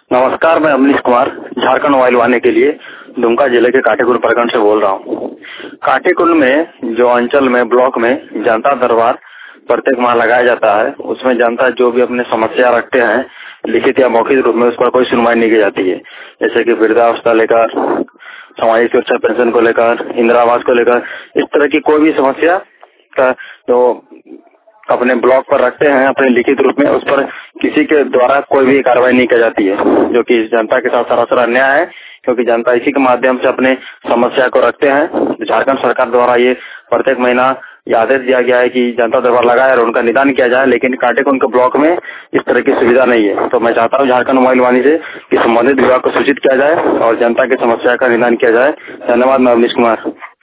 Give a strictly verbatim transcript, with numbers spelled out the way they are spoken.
नमस्कार, मैं अमनीश कुमार झारखंड मोबाइल वाने के लिए दुमका जिले के काटेकुंड प्रखंड से बोल रहा हूँ। काटेकुंड में जो अंचल में ब्लॉक में जनता दरबार प्रत्येक माह लगाया जाता है, उसमें जनता जो भी अपने समस्या रखते हैं लिखित या मौखिक रूप में, उस पर कोई सुनवाई नहीं की जाती है। जैसे कि वृद्धावस्था लेकर, सामाजिक सुरक्षा पेंशन को लेकर, इंदिरा आवास को लेकर, इस तरह की कोई भी समस्या का जो अपने ब्लॉक पर रखते हैं अपने लिखित रूप में, उस पर किसी के द्वारा कोई भी कार्रवाई नहीं की जाती है, जो कि जनता के साथ सरासर अन्याय है। क्योंकि जनता इसी के माध्यम से अपने समस्या को रखते हैं। झारखंड सरकार द्वारा ये प्रत्येक महीना ये आदेश दिया गया है कि जनता दरबार लगाए और उनका निदान किया जाए, लेकिन काटेकुंड के ब्लॉक में इस तरह की सुविधा नहीं है। तो मैं चाहता हूँ झारखंड मोबाइल वाणी से कि संबंधित विभाग को सूचित किया जाए और जनता की समस्या का निदान किया जाए। धन्यवाद। मैं अमनीश कुमार।